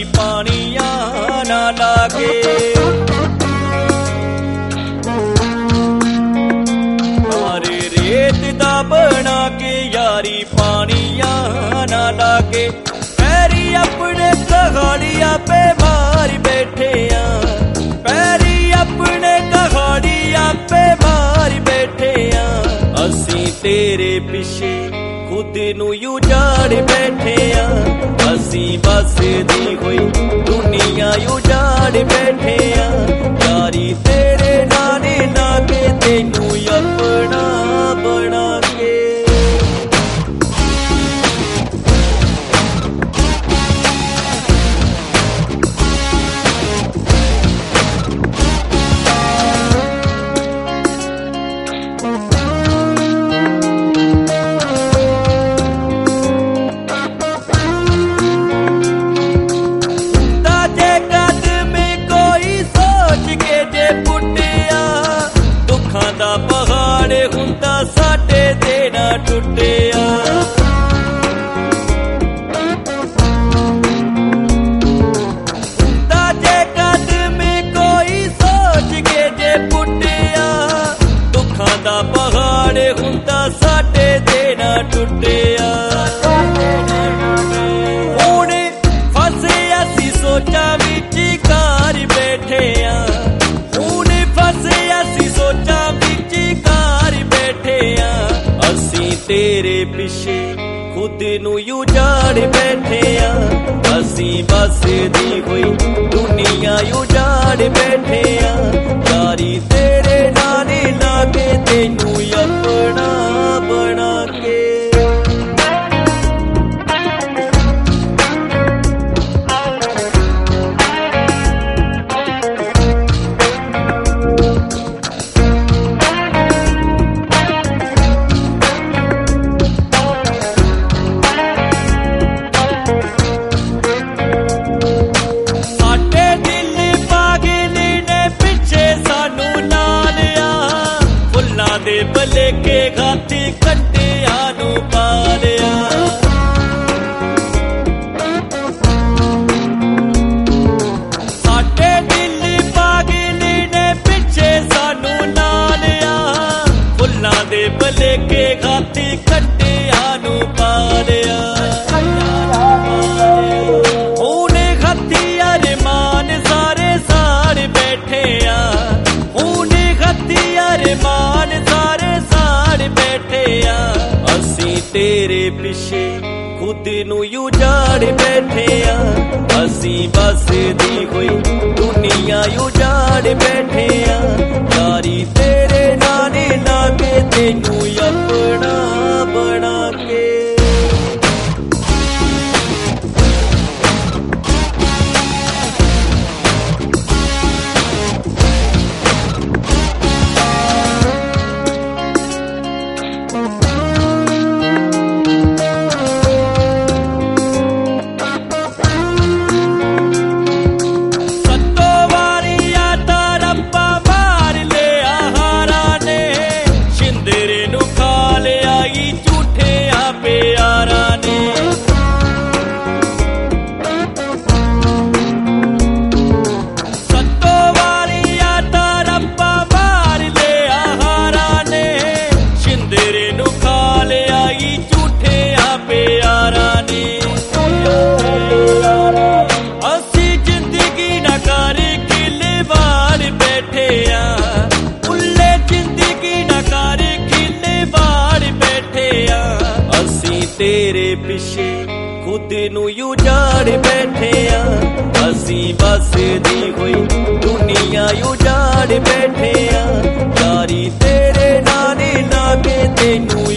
पानियां ना लागे। मारे रेत दा बना के यारी पानियां ना लागे। पैरी अपने कहाड़िया पे मार बैठे पैरी अपने कहाड़िया पे मार बैठे असी तेरे पिछे खुद नू उजाड़ बैठे असी बस दी हुई दुनिया उजाड़ बैठे यारी तेरे नाने लागे तेनू अपना बना के। पहाड़ हुंदा साडे ते ना टुटिया हुंदा जे कदम कोई सोच के जे पुटिया दुखां दा पहाड़ हुंदा साडे ते ना टुटिया। हुण फसे असी सोचा विच कार बैठे हुण फसे असी सोचा असी तेरे पिछे खुद नू उजाड़ बैठे असी बस दी हुई दुनिया उजाड़ बैठे यारी तेरे नाने लागे तेनू अपना बना के। भले के घाती कट्टिया नू पालिया साडे दिल पागल ने पिछे सानू नालिया फुल्लां दे भले के घाती कट्टिया नू पालिया। हुण हथियार मान सारे साड़ बैठे हुण हथियार मान बैठे असी तेरे पिछे खुद नू उजाड़ बैठे असी बस दी हुई दुनिया उजाड़ बैठे यारी तेरे नाने लागे तेनू अपना बना के। तेरे पिछे खुद नू उजाड़ बैठे असी बस दी हुई दुनिया उजाड़ बैठे यारी तेरे नाने लागे तेनू